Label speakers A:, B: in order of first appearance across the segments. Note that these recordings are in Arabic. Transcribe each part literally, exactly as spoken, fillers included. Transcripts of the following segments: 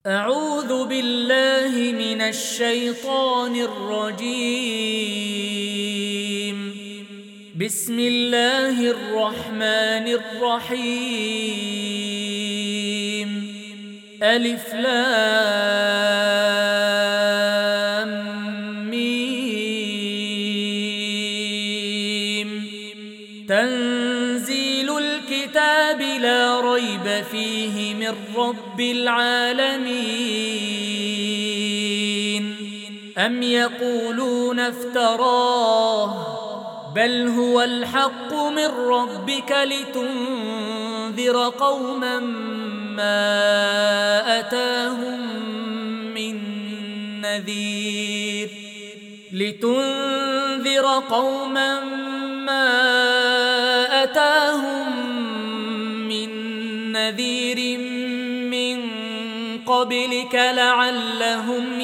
A: أعوذ بالله من الشيطان الرجيم. بسم الله الرحمن الرحيم. ألف لام ميم. تنزيل الكتاب لا ريب فيه من رب العالمين. أم يقولون افتراه بل هو الحق من ربك لتنذر قوما ما أتاهم من نذير لتنذر قوما ما أتاهم من نذير من قبلك لعلهم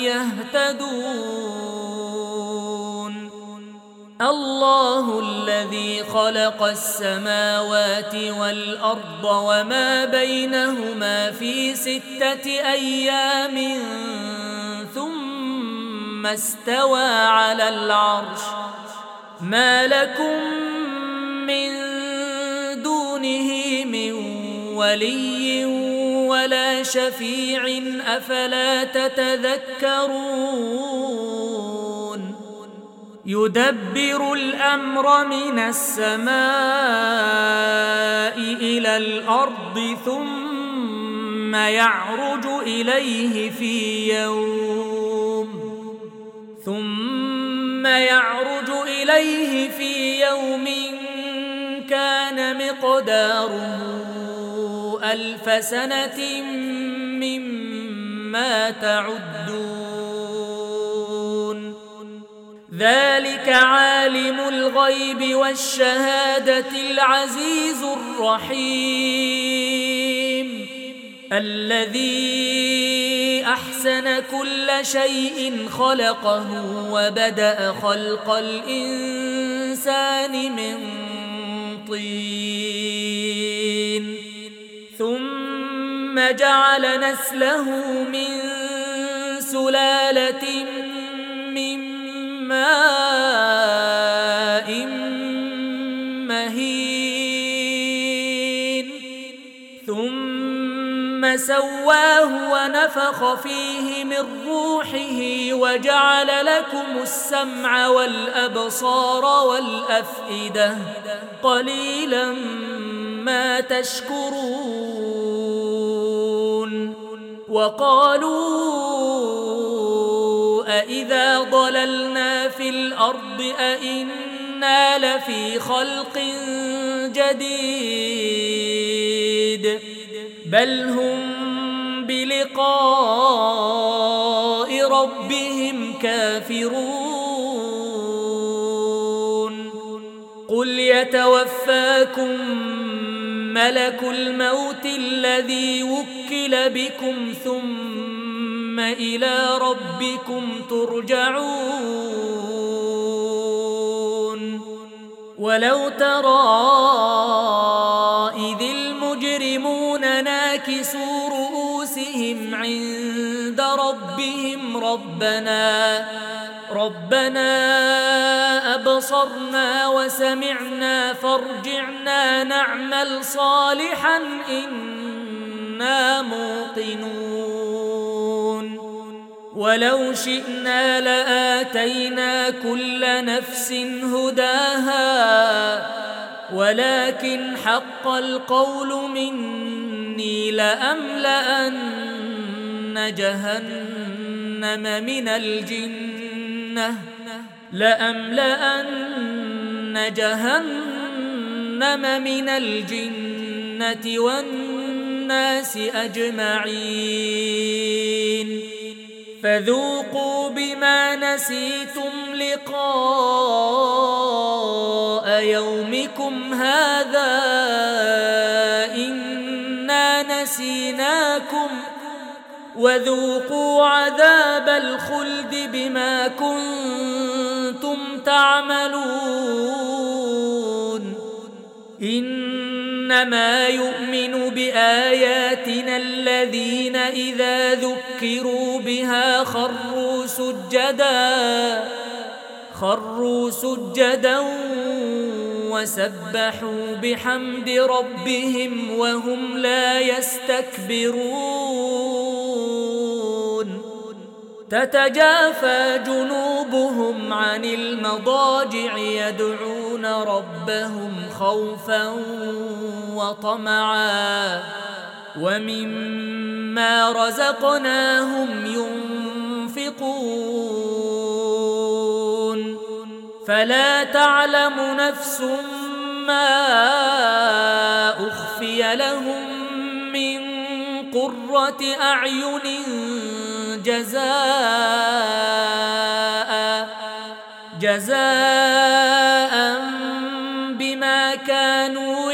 A: يهتدون. الله الذي خلق السماوات والأرض وما بينهما في ستة أيام ثم استوى على العرش. ما لكم من دونه من ولي ولا شفيع أفلا تتذكرون. يدبر الأمر من السماء إلى الأرض ثم يعرج إليه في يوم ثم يعرج إليه في يوم كان مقداره ألف سنة مما تعدون. ذلك عالم الغيب والشهادة العزيز الرحيم الذي أحسن كل شيء خلقه وبدأ خلق الإنسان من طين ثم جعل نسله من سلالة من ماء مهين ثم سواه ونفخ فيه من روحه وجعل لكم السمع والأبصار والأفئدة قليلا ما تشكرون. وقالوا أإذا ضللنا في الأرض أإنا لفي خلق جديد بل هم بلقاء ربهم كافرون. قل يتوفاكم ملك الموت الذي وكل بكم ثم إلى ربكم ترجعون. ولو ترى إذ المجرمون ناكسوا رؤوسهم عند ربهم ربنا ربنا أبصرنا وسمعنا فارجعنا نعمل صالحا إنا موقنون. ولو شئنا لآتينا كل نفس هداها ولكن حق القول مني لأملأن جهنم من الجنة لأملأن جهنم من الجنة والناس أجمعين. فذوقوا بما نسيتم لقاء يومكم هذا إنا نسيناكم وذوقوا عذاب الخلد بما كنتم تعملون. إن إنما يؤمن بآياتنا الذين إذا ذكروا بها خروا سجدا خروا سجدا وسبحوا بحمد ربهم وهم لا يستكبرون تتجافى جنوبهم عن المضاجع يدعون ربهم خوفا وطمعا ومما رزقناهم ينفقون فلا تعلم نفس ما أخفي لهم من قرة أعين جزاء جزاء بما كانوا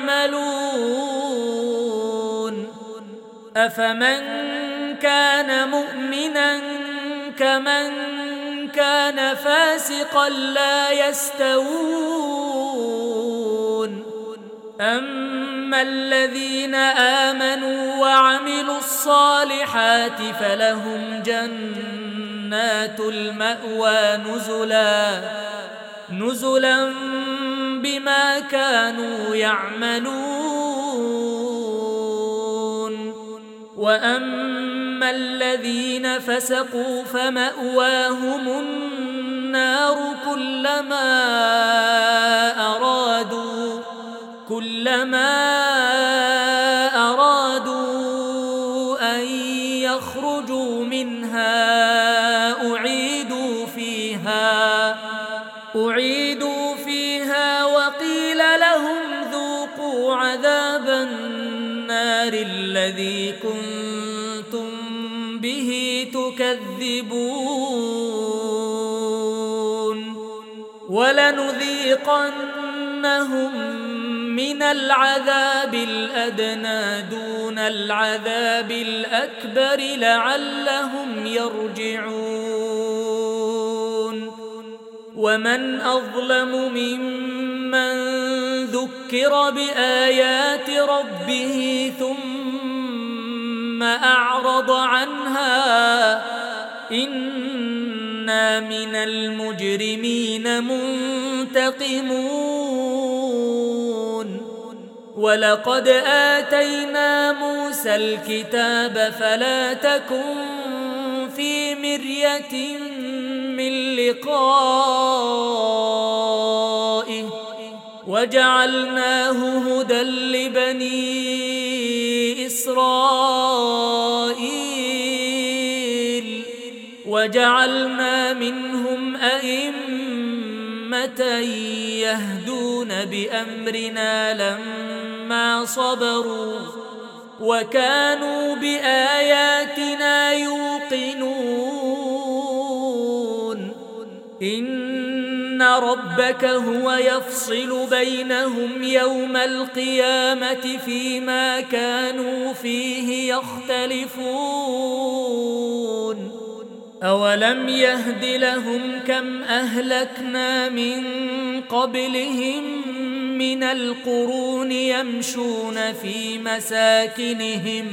A: يعملون أفمن كان مؤمنا كمن كان فاسقا لا يستوون أما الذين آمنوا وعملوا الصالحات فلهم جنات المأوى نزلا نزلا بما كانوا يعملون وأما الذين فسقوا فمأواهم النار كلما أرادوا كلما أرادوا أن يخرجوا منها أعيدوا فيها أعيدوا فيها وقيل لهم ذوقوا عذاب النار الذي كنتم به تكذبون ولنذيقنهم من العذاب الأدنى دون العذاب الأكبر لعلهم يرجعون ومن أظلم ممن ذكر بآيات ربه ثم أعرض عنها إنا من المجرمين منتقمون ولقد آتينا موسى الكتاب فلا تكن في مرية من لقائه وجعلناه هدى لبني إسرائيل وجعلنا منهم أئمة يهدون بأمرنا لما صبروا وكانوا بآياتنا يوقنون إن ربك هو يفصل بينهم يوم القيامة فيما كانوا فيه يختلفون أولم يهد لهم كم أهلكنا من قبلهم من القرون يمشون في مساكنهم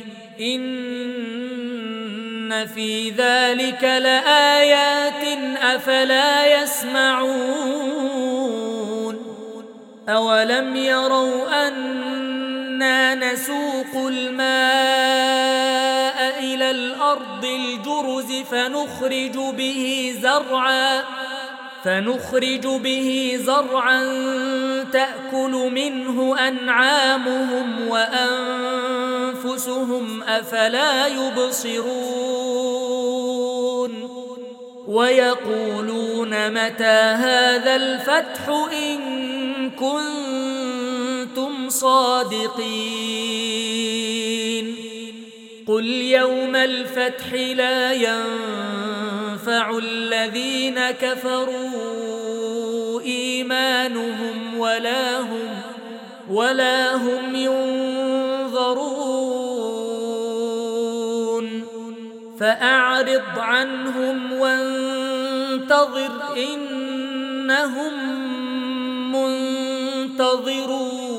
A: إن في ذلك لآيات أفلا يسمعون أولم يروا أنا نسوق الماء إلى الأرض الجرز فنخرج به زرعا فنخرج به زرعا تأكل منه أنعامهم وأنفسهم أفلا يبصرون ويقولون متى هذا الفتح إن كنتم صادقين قل يوم الفتح لا ينفع الذين كفروا إيمانهم ولا هم ولا هم ينظرون فأعرض عنهم وانتظر إنهم منتظرون